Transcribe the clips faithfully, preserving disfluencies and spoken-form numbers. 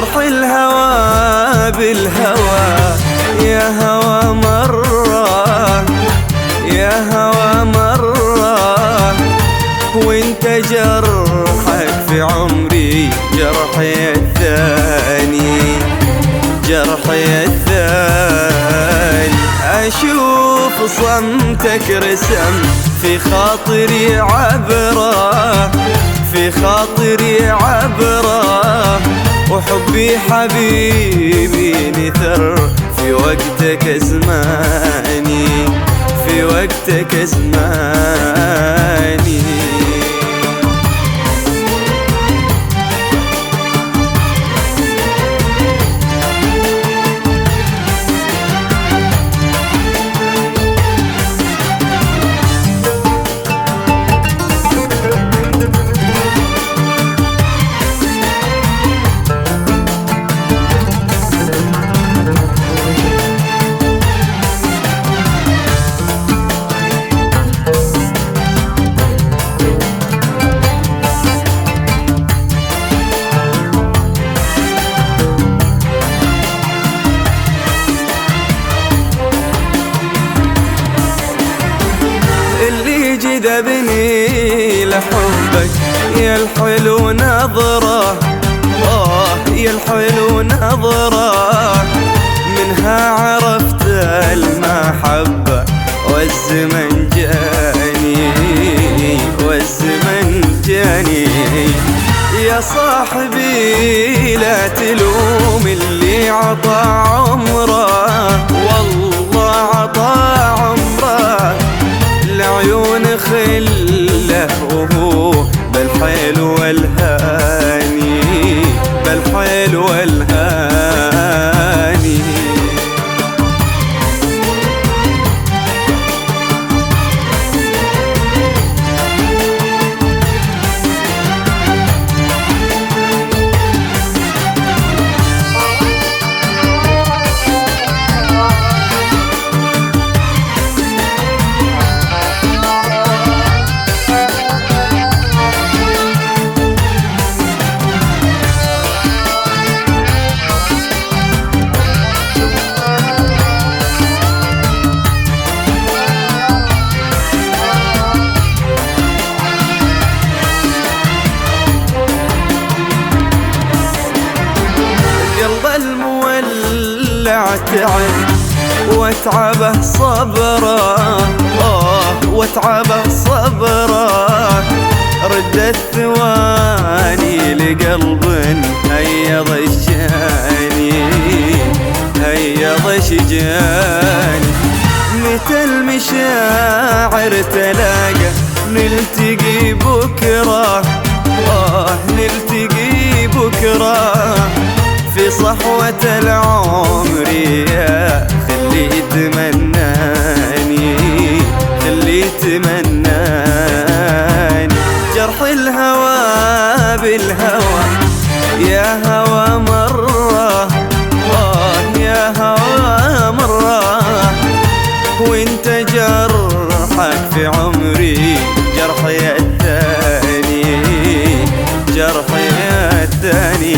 جرح الهوى بالهوى يا هوى مرة، يا هوى مرة، وانت جرحك في عمري جرحي الثاني، جرحي الثاني. أشوف صمتك رسم في خاطري عبرة، في خاطري عبرة، وحبي حبيبي نثر في وقتك زماني، في وقتك زماني. اللي جذبني لحبك يا الحلو نظرة، آه يا الحلو نظرة، منها عرفت المحبة والزمن جاني، والزمن جاني. يا صاحبي لا تلوم اللي عطى عمره، والله عطى عمره العيون خله وهو بالحيل والهاني، بالحيل والهاني. المولع تعب واتعبه صبره، آه واتعبه صبره، رد الثواني لقلب هيض الشاني، هيض شجاني. متى المشاعر تلاقى نلتقي بكرة، آه نلتقي بكرة في صحوة العمر يا خلي تمناني، خلي تمناني. جرح الهوى بالهوى يا هوى مرة، آه يا هوى مرة، وانت جرحك في عمري جرحي الثاني، جرحي الثاني.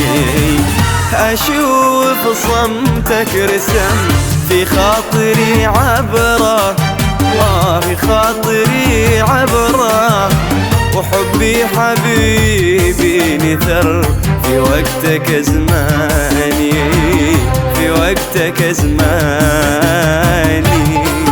أشوف صمتك رسم في خاطري عبرة، آه في خاطري عبرة، وحبي حبيبي نثر في وقتك زماني، في وقتك زماني.